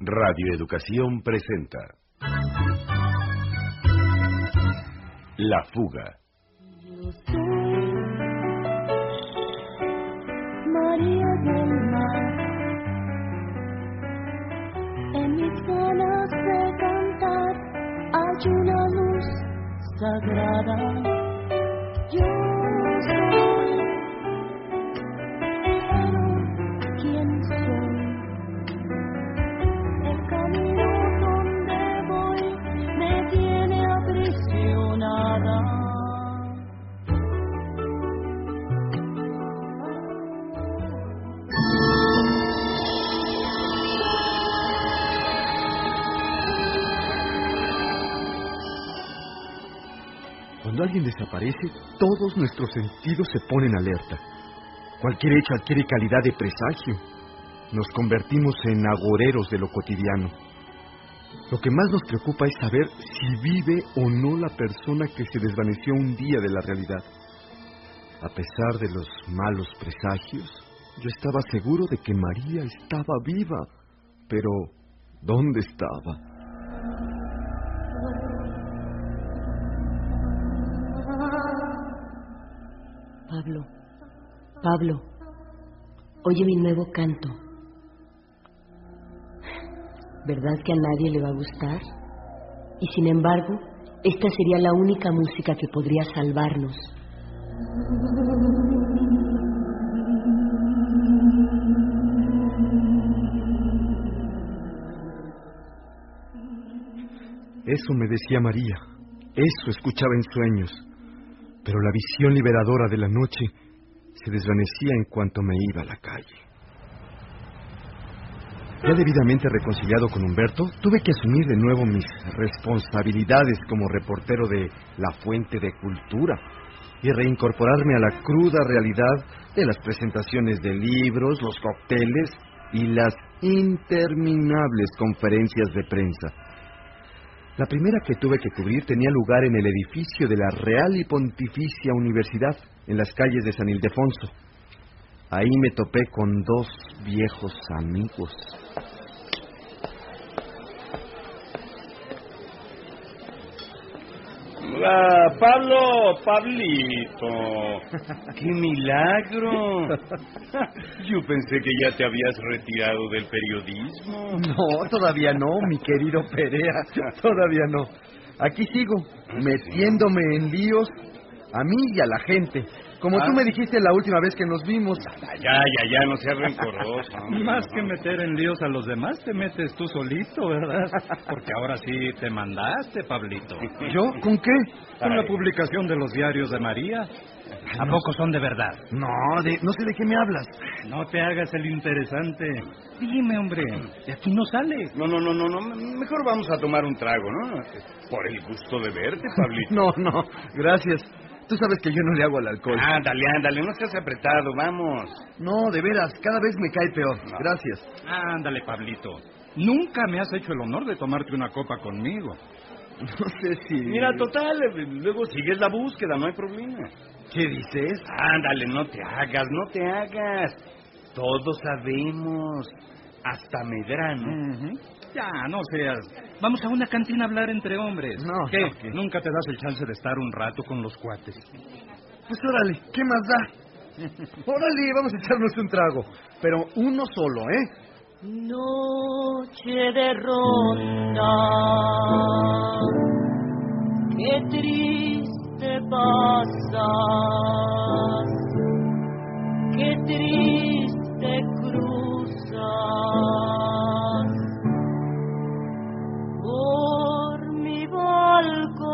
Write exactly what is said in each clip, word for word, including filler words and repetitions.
Radio Educación presenta La Fuga. Yo soy María del Mar, en mis ganas de cantar hay una luz sagrada. Yo soy, pero ¿quién soy? El camino donde voy me tiene aprisionada. Cuando alguien desaparece, todos nuestros sentidos se ponen alerta. Cualquier hecho adquiere calidad de presagio. Nos convertimos en agoreros de lo cotidiano. Lo que más nos preocupa es saber si vive o no la persona que se desvaneció un día de la realidad. A pesar de los malos presagios, yo estaba seguro de que María estaba viva. Pero, ¿dónde estaba? Pablo, Pablo, oye mi nuevo canto. ¿Verdad que a nadie le va a gustar? Y sin embargo, esta sería la única música que podría salvarnos. Eso me decía María, eso escuchaba en sueños. Pero la visión liberadora de la noche se desvanecía en cuanto me iba a la calle. Ya debidamente reconciliado con Humberto, tuve que asumir de nuevo mis responsabilidades como reportero de La Fuente de Cultura y reincorporarme a la cruda realidad de las presentaciones de libros, los cócteles y las interminables conferencias de prensa. La primera que tuve que cubrir tenía lugar en el edificio de la Real y Pontificia Universidad, en las calles de San Ildefonso. Ahí me topé con dos viejos amigos. Ah, Pablo, Pablito, ¡qué milagro! Yo pensé que ya te habías retirado del periodismo. No, todavía no, mi querido Perea, todavía no. Aquí sigo, metiéndome en líos a mí y a la gente. Como ah. tú me dijiste la última vez que nos vimos. Ya, ya, ya, no seas rencoroso. Hombre, Más no. que meter en líos a los demás, te metes tú solito, ¿verdad? Porque ahora sí te mandaste, Pablito. ¿Yo? ¿Con qué? Con la publicación de los diarios de María. ¿A no. poco son de verdad? No, de, no sé de qué me hablas. No te hagas el interesante. Dime, hombre, de aquí no sales. No, no, no, no, no, mejor vamos a tomar un trago, ¿no? Por el gusto de verte, Pablito. No, no, gracias. Tú sabes que yo no le hago al alcohol. Ándale, ándale, no seas apretado, vamos. No, de veras, cada vez me cae peor. No. Gracias. Ándale, Pablito. Nunca me has hecho el honor de tomarte una copa conmigo. No sé si... Mira, total, luego sigues la búsqueda, no hay problema. ¿Qué dices? Ándale, no te hagas, no te hagas. Todos sabemos. Hasta Medrano. Uh-huh. Ya, no seas... Vamos a una cantina a hablar entre hombres. No, ¿Qué? no, ¿qué? ¿Nunca te das el chance de estar un rato con los cuates? Pues órale, ¿qué más da? Órale, vamos a echarnos un trago. Pero uno solo, ¿eh? Noche de ronda, qué triste pasas, qué triste cruzas por mi balcón.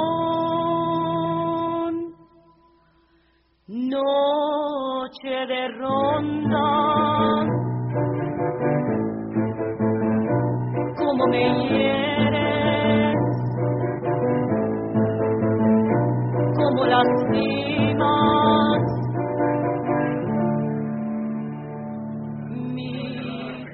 Noche de ronda, cómo me hieres, cómo lastimas mi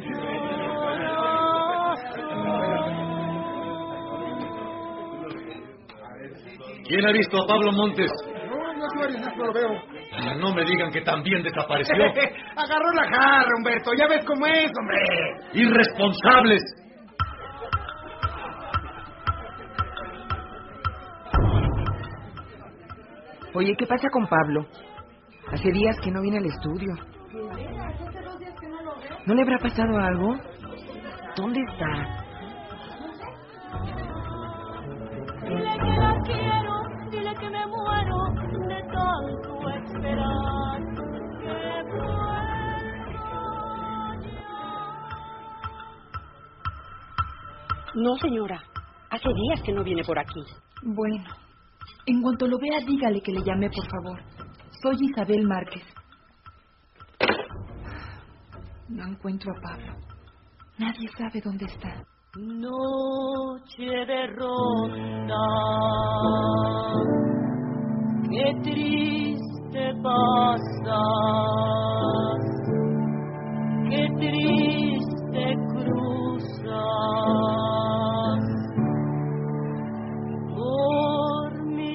corazón. ¿Quién ha visto a Pablo Montes? No, no, Suárez, no lo veo. Ah, no me digan que también desapareció. Agarró la jarra, Humberto, ya ves cómo es, hombre. ¡Irresponsables! Oye, ¿qué pasa con Pablo? Hace días que no viene al estudio. ¿No le habrá pasado algo? ¿Dónde está? Dile que la quiero, dile que me muero de tanto esperar que vuelva ya. No, señora. Hace días que no viene por aquí. Bueno, en cuanto lo vea, dígale que le llame, por favor. Soy Isabel Márquez. No encuentro a Pablo. Nadie sabe dónde está. Noche de ronda, qué triste pasas, qué triste cruzas por mi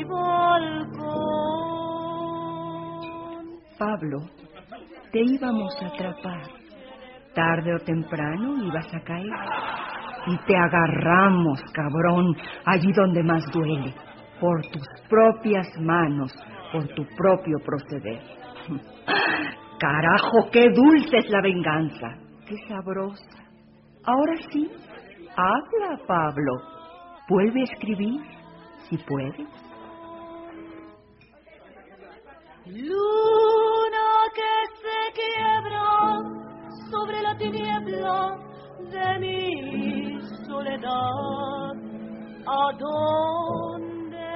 balcón. Pablo, te íbamos a atrapar. Tarde o temprano ibas a caer. Y te agarramos, cabrón, allí donde más duele, por tus propias manos, por tu propio proceder. Carajo, qué dulce es la venganza, qué sabrosa. Ahora sí, habla, Pablo. Vuelve a escribir, si puedes. Luna que se quiebra sobre la tiniebla de mi soledad, ¿a dónde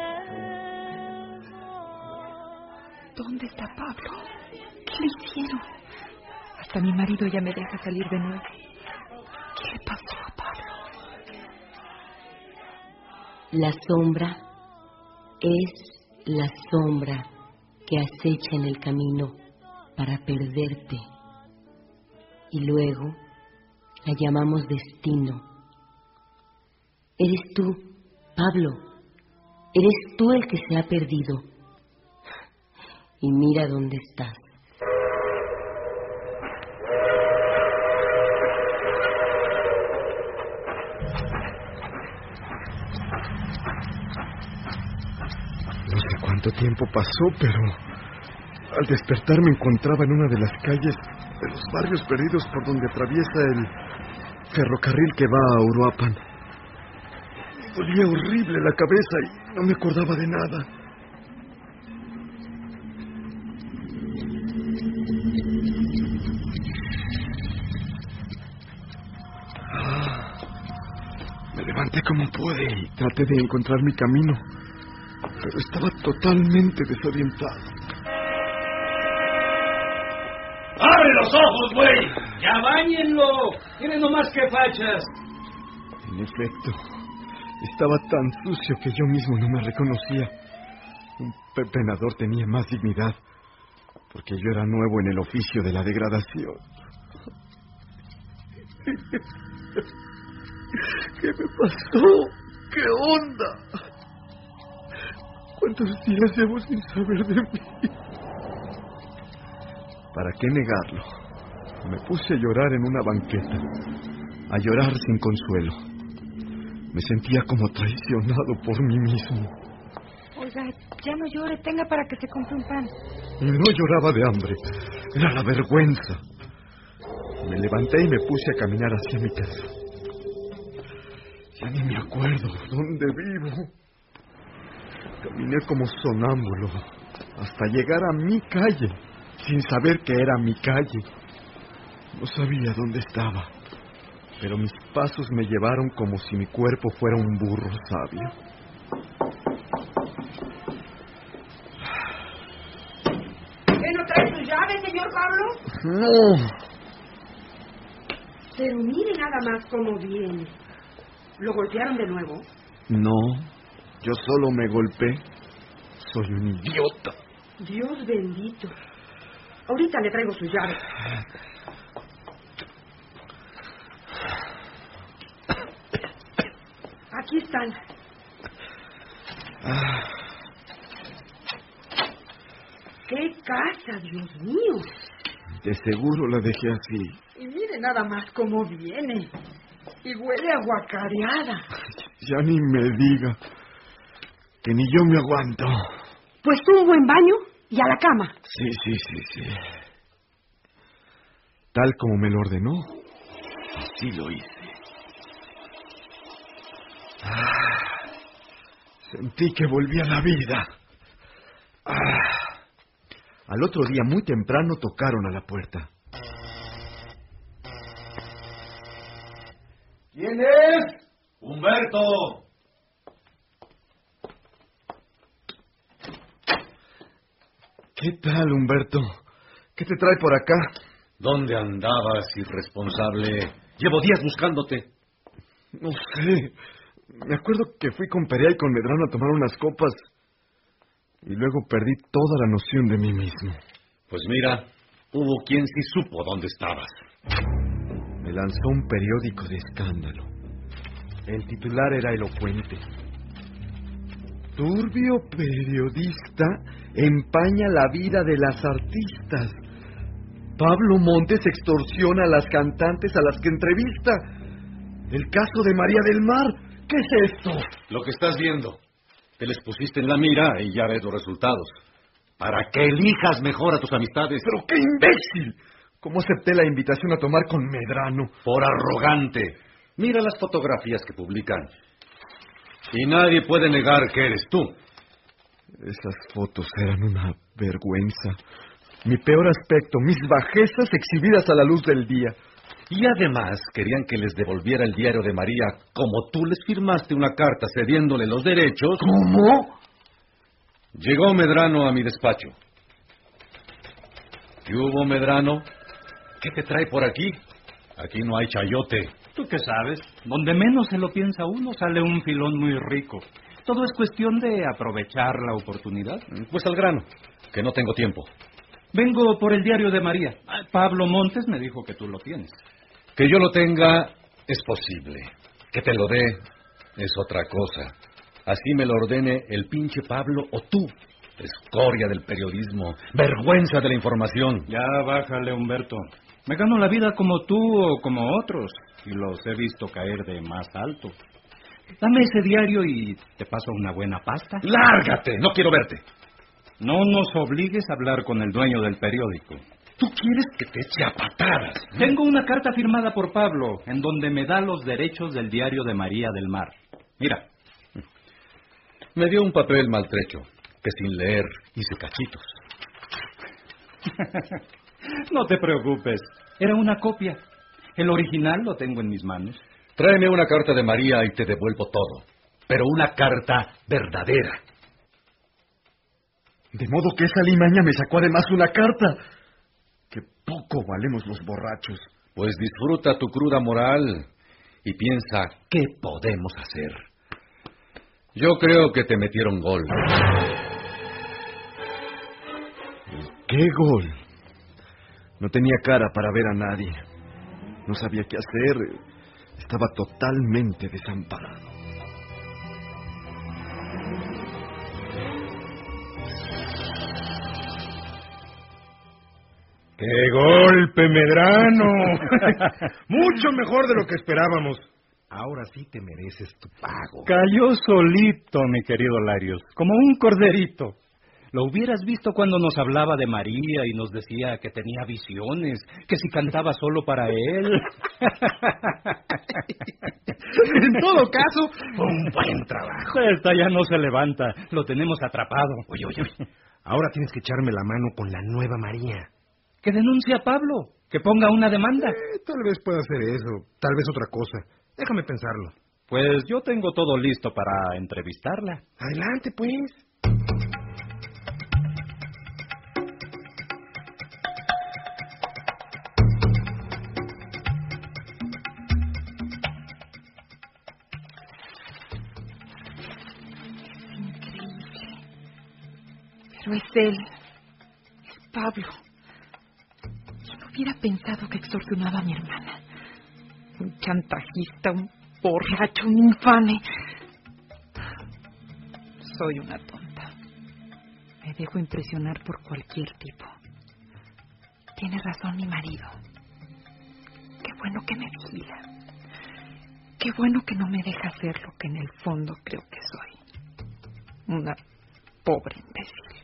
vas? ¿Dónde está Pablo? ¿Qué le hicieron? Hasta mi marido ya me deja salir de nuevo. ¿Qué le pasó a Pablo? La sombra es la sombra que acecha en el camino para perderte. Y luego la llamamos destino. Eres tú, Pablo. Eres tú el que se ha perdido. Y mira dónde estás. No sé cuánto tiempo pasó, pero al despertar me encontraba en una de las calles de los barrios perdidos por donde atraviesa el ferrocarril que va a Uruapan. Me dolía horrible la cabeza y no me acordaba de nada. Ah, me levanté como pude y traté de encontrar mi camino, pero estaba totalmente desorientado. ¡Abre los ojos, güey! ¡Ya báñenlo! ¡Tienen nomás que fachas! En efecto, estaba tan sucio que yo mismo no me reconocía. Un pepenador tenía más dignidad, porque yo era nuevo en el oficio de la degradación. ¿Qué me pasó? ¿Qué onda? ¿Cuántos días llevo sin saber de mí? ¿Para qué negarlo? Me puse a llorar en una banqueta, a llorar sin consuelo. Me sentía como traicionado por mí mismo. Oiga, ya no llore, tenga para que se compre un pan. Y no lloraba de hambre, era la vergüenza. Me levanté y me puse a caminar hacia mi casa. Ya ni me acuerdo dónde vivo. Caminé como sonámbulo hasta llegar a mi calle, sin saber que era mi calle. No sabía dónde estaba, pero mis pasos me llevaron como si mi cuerpo fuera un burro sabio. ¿Qué no trae su llave, señor Pablo? No. Pero mire nada más cómo viene. ¿Lo golpearon de nuevo? No, yo solo me golpeé. Soy un idiota. Dios bendito. Ahorita le traigo su llave. Aquí están. Ah. ¡Qué casa, Dios mío! De seguro la dejé así. Y mire nada más cómo viene. Y huele a guacareada. Ya ni me diga. Que ni yo me aguanto. Pues un buen baño y a la cama. Sí, sí, sí, sí. Tal como me lo ordenó, así lo hice. Ah, sentí que volví a la vida. Ah. Al otro día, muy temprano, tocaron a la puerta. ¿Quién es? Humberto. ¿Qué tal, Humberto? ¿Qué te trae por acá? ¿Dónde andabas, irresponsable? Llevo días buscándote. No sé. Me acuerdo que fui con Perea y con Medrano a tomar unas copas y luego perdí toda la noción de mí mismo. Pues mira, hubo quien sí supo dónde estabas. Me lanzó un periódico de escándalo. El titular era elocuente. Turbio periodista empaña la vida de las artistas. Pablo Montes extorsiona a las cantantes a las que entrevista. El caso de María del Mar. ¿Qué es esto? Lo que estás viendo. Te les pusiste en la mira y ya ves los resultados. Para que elijas mejor a tus amistades. ¡Pero qué imbécil! ¿Cómo acepté la invitación a tomar con Medrano? Por arrogante. Mira las fotografías que publican. Y nadie puede negar que eres tú. Esas fotos eran una vergüenza. Mi peor aspecto, mis bajezas exhibidas a la luz del día. Y además querían que les devolviera el diario de María, como tú les firmaste una carta cediéndole los derechos. ¿Cómo? Llegó Medrano a mi despacho. ¿Qué hubo, Medrano? ¿Qué te trae por aquí? Aquí no hay chayote. ¿Tú qué sabes? Donde menos se lo piensa uno, sale un filón muy rico. Todo es cuestión de aprovechar la oportunidad. Pues al grano, que no tengo tiempo. Vengo por el diario de María. Pablo Montes me dijo que tú lo tienes. Que yo lo tenga es posible. Que te lo dé es otra cosa. Así me lo ordene el pinche Pablo o tú. Escoria del periodismo, vergüenza de la información. Ya bájale, Humberto. Me gano la vida como tú o como otros, y los he visto caer de más alto. Dame ese diario y te paso una buena pasta. ¡Lárgate! No quiero verte. No nos obligues a hablar con el dueño del periódico. ¿Tú quieres que te eche a patadas? Tengo una carta firmada por Pablo, en donde me da los derechos del diario de María del Mar. Mira. Me dio un papel maltrecho, que sin leer hice cachitos. No te preocupes, era una copia. El original lo tengo en mis manos. Tráeme una carta de María y te devuelvo todo. Pero una carta verdadera. De modo que esa limaña me sacó además una carta. Que poco valemos los borrachos. Pues disfruta tu cruda moral y piensa qué podemos hacer. Yo creo que te metieron gol. ¿Qué gol? No tenía cara para ver a nadie. No sabía qué hacer. Estaba totalmente desamparado. ¡Qué golpe, Medrano! Mucho mejor de lo que esperábamos. Ahora sí te mereces tu pago. Cayó solito, mi querido Larios, como un corderito. Lo hubieras visto cuando nos hablaba de María y nos decía que tenía visiones, que si cantaba solo para él. En todo caso, fue un buen trabajo. Esta ya no se levanta, lo tenemos atrapado. Oye, oye, oye, ahora tienes que echarme la mano con la nueva María. Que denuncie a Pablo, que ponga una demanda. Eh, tal vez pueda hacer eso, tal vez otra cosa. Déjame pensarlo. Pues yo tengo todo listo para entrevistarla. Adelante, pues. Pero es él, es Pablo. ¿Quién hubiera pensado que extorsionaba a mi hermana? Un chantajista, un borracho, un infame. Soy una tonta. Me dejo impresionar por cualquier tipo. Tiene razón mi marido. Qué bueno que me vigila. Qué bueno que no me deja ser lo que en el fondo creo que soy. Una Pobre imbécil.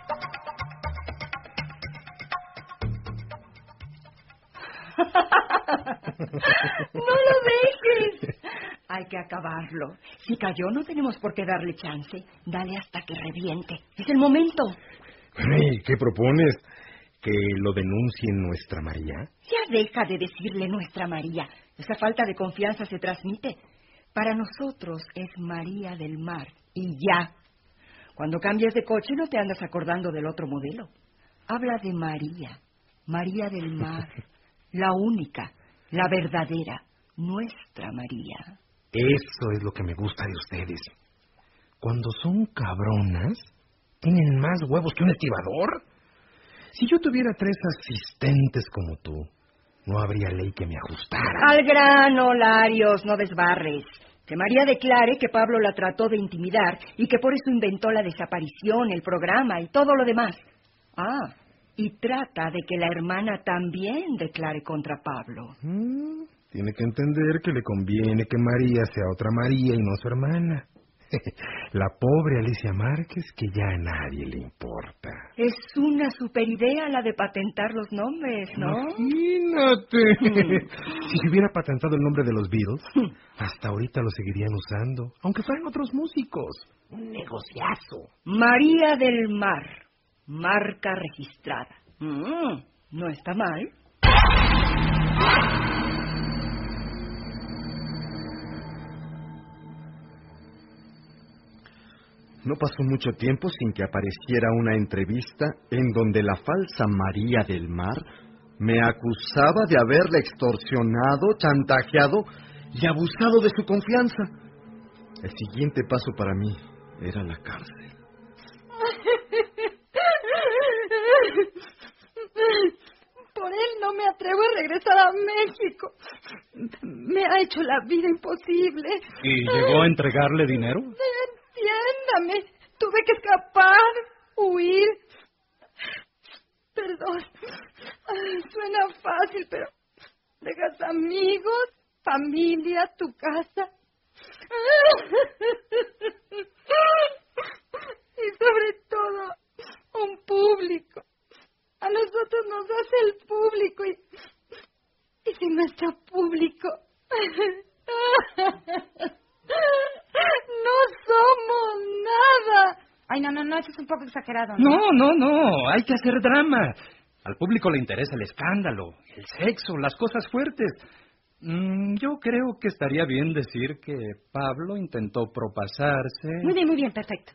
¡No lo dejes! Hay que acabarlo. Si cayó, no tenemos por qué darle chance. Dale hasta que reviente. Es el momento. Ay, ¿qué propones? ¿Que lo denuncie nuestra María? Ya deja de decirle nuestra María. Esa falta de confianza se transmite. Para nosotros es María del Mar. Y ya. Cuando cambias de coche no te andas acordando del otro modelo. Habla de María. María del Mar. La única. La verdadera. Nuestra María. Eso es lo que me gusta de ustedes. Cuando son cabronas, tienen más huevos que un estibador. Si yo tuviera tres asistentes como tú, no habría ley que me ajustara. Al grano, Larios, no desbarres. Que María declare que Pablo la trató de intimidar y que por eso inventó la desaparición, el programa y todo lo demás. Ah, y trata de que la hermana también declare contra Pablo. Mm, tiene que entender que le conviene que María sea otra María y no su hermana. La pobre Alicia Márquez, que ya a nadie le importa. Es una superidea la de patentar los nombres, ¿no? Imagínate. Mm. Si se hubiera patentado el nombre de los Beatles, hasta ahorita lo seguirían usando, aunque fueran otros músicos. Un negociazo. María del Mar, marca registrada. Mm, no está mal. No pasó mucho tiempo sin que apareciera una entrevista en donde la falsa María del Mar me acusaba de haberle extorsionado, chantajeado y abusado de su confianza. El siguiente paso para mí era la cárcel. Por él no me atrevo a regresar a México. Me ha hecho la vida imposible. ¿Y llegó a entregarle dinero? Entiéndame, tuve que escapar, huir. Perdón, suena fácil, pero dejas amigos, familia, tu casa. Y sobre todo, un público. A nosotros nos hace el público y, y sin nuestro público no somos nada. Ay, no, no, no, eso es un poco exagerado, ¿no? No, no, no, hay que hacer drama. Al público le interesa el escándalo, el sexo, las cosas fuertes. Mm, yo creo que estaría bien decir que Pablo intentó propasarse. Muy bien, muy bien, perfecto.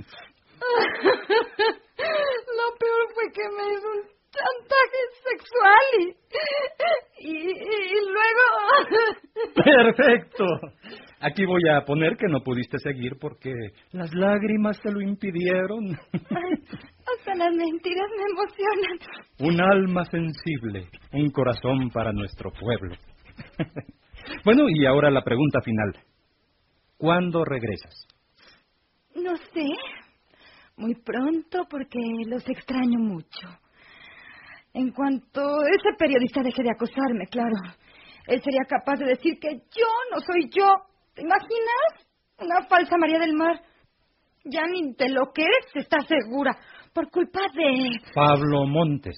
Lo peor fue que me hizo un chantaje sexual y, y, y luego... ¡Perfecto! Aquí voy a poner que no pudiste seguir porque las lágrimas te lo impidieron. Ay, hasta las mentiras me emocionan. Un alma sensible, un corazón para nuestro pueblo. Bueno, y ahora la pregunta final. ¿Cuándo regresas? No sé. Muy pronto, porque los extraño mucho. En cuanto ese periodista deje de acosarme, claro, él sería capaz de decir que yo no soy yo. ¿Te imaginas? Una falsa María del Mar. Ya ni de lo que es está segura, por culpa de... Pablo Montes.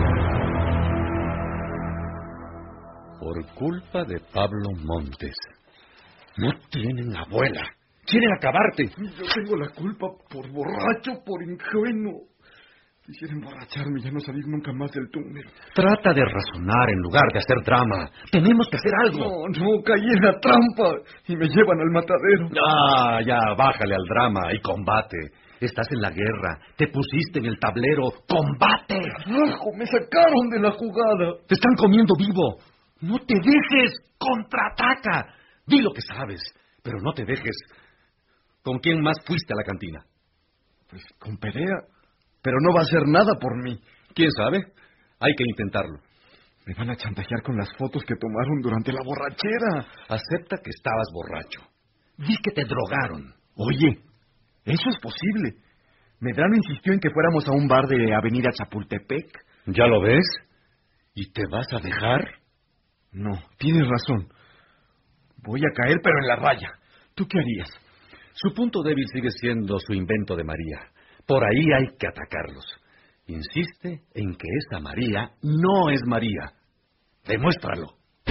Por culpa de Pablo Montes. No tienen abuela. Quieren acabarte. Yo tengo la culpa por borracho, por ingenuo. Quisiera emborracharme y ya no salir nunca más del túnel. Trata de razonar en lugar de hacer drama. Tenemos que hacer algo. No, no, caí en la trampa y me llevan al matadero. Ah, ya, bájale al drama y combate. Estás en la guerra, te pusiste en el tablero. ¡Combate! ¡Carajo! Me sacaron de la jugada. Te están comiendo vivo. No te dejes. Contraataca. Di lo que sabes, pero no te dejes. ¿Con quién más fuiste a la cantina? Pues con Perea. Pero no va a hacer nada por mí. ¿Quién sabe? Hay que intentarlo. Me van a chantajear con las fotos que tomaron durante la borrachera. Acepta que estabas borracho. Di que te drogaron. Oye, eso es posible. Medrano insistió en que fuéramos a un bar de Avenida Chapultepec. ¿Ya lo ves? ¿Y te vas a dejar? No, tienes razón. Voy a caer, pero en la raya. ¿Tú qué harías? Su punto débil sigue siendo su invento de María. Por ahí hay que atacarlos. Insiste en que esa María no es María. Demuéstralo.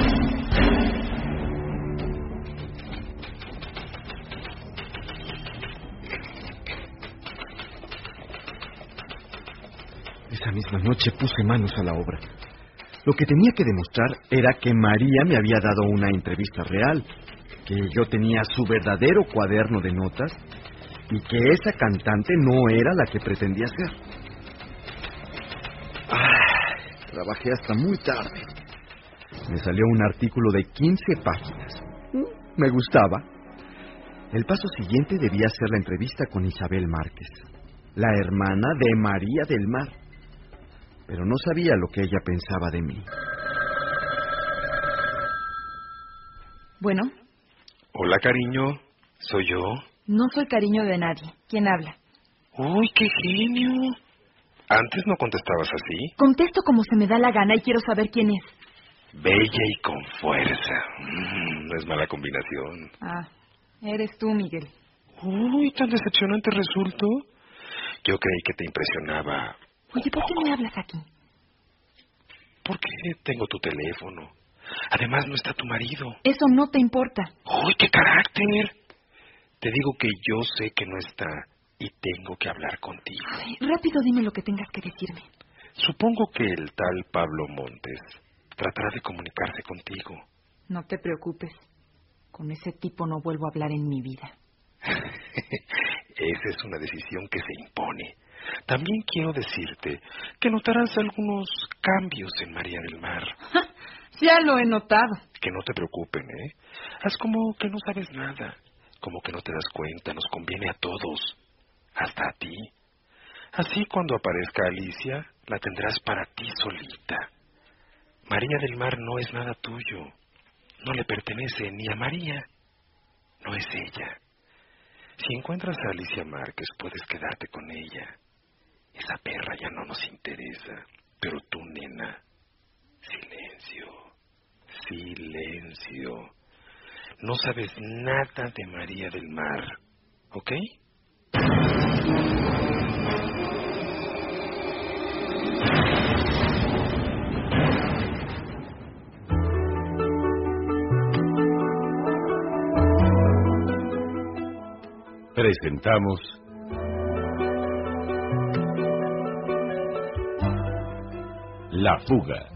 Esa misma noche puse manos a la obra. Lo que tenía que demostrar era que María me había dado una entrevista real, que yo tenía su verdadero cuaderno de notas y que esa cantante no era la que pretendía ser. Ah, trabajé hasta muy tarde. Me salió un artículo de quince páginas. Me gustaba. El paso siguiente debía ser la entrevista con Isabel Márquez, la hermana de María del Mar. Pero no sabía lo que ella pensaba de mí. Bueno. Hola, cariño. ¿Soy yo? No soy cariño de nadie. ¿Quién habla? ¡Uy, qué genio! ¿Antes no contestabas así? Contesto como se me da la gana y quiero saber quién es. Bella y con fuerza. Mm, no es mala combinación. Ah, eres tú, Miguel. Uy, tan decepcionante resultó. Yo creí que te impresionaba. Oye, ¿por qué me hablas aquí? Porque tengo tu teléfono. Además, no está tu marido. Eso no te importa. ¡Uy, qué carácter! Te digo que yo sé que no está y tengo que hablar contigo. Ay, rápido dime lo que tengas que decirme. Supongo que el tal Pablo Montes tratará de comunicarse contigo. No te preocupes. Con ese tipo no vuelvo a hablar en mi vida. Esa es una decisión que se impone. También quiero decirte que notarás algunos cambios en María del Mar. Ya lo he notado. Que no te preocupen, ¿eh? Haz como que no sabes nada, como que no te das cuenta, nos conviene a todos, hasta a ti. Así cuando aparezca Alicia, la tendrás para ti solita. María del Mar no es nada tuyo, no le pertenece ni a María, no es ella. Si encuentras a Alicia Márquez, puedes quedarte con ella. Esa perra ya no nos interesa, pero tú, nena, silencio, silencio. No sabes nada de María del Mar, ¿ok? Presentamos La Fuga.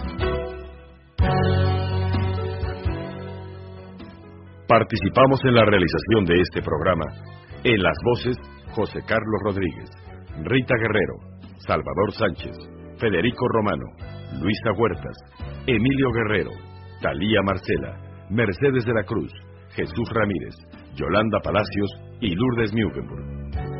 Participamos en la realización de este programa en las voces José Carlos Rodríguez, Rita Guerrero, Salvador Sánchez, Federico Romano, Luisa Huertas, Emilio Guerrero, Talía Marcela, Mercedes de la Cruz, Jesús Ramírez, Yolanda Palacios y Lourdes Mugenburg.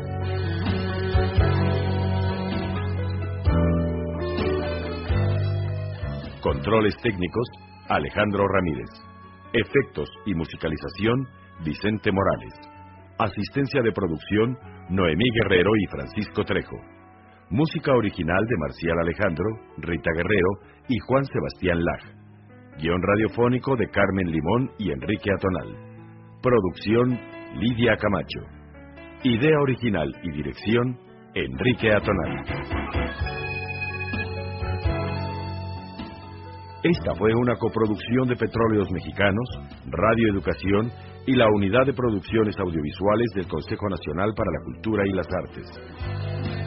Controles técnicos, Alejandro Ramírez. Efectos y musicalización, Vicente Morales. Asistencia de producción, Noemí Guerrero y Francisco Trejo. Música original de Marcial Alejandro, Rita Guerrero y Juan Sebastián Laj. Guión radiofónico de Carmen Limón y Enrique Atonal. Producción, Lidia Camacho. Idea original y dirección, Enrique Atonal. Esta fue una coproducción de Petróleos Mexicanos, Radio Educación y la Unidad de Producciones Audiovisuales del Consejo Nacional para la Cultura y las Artes.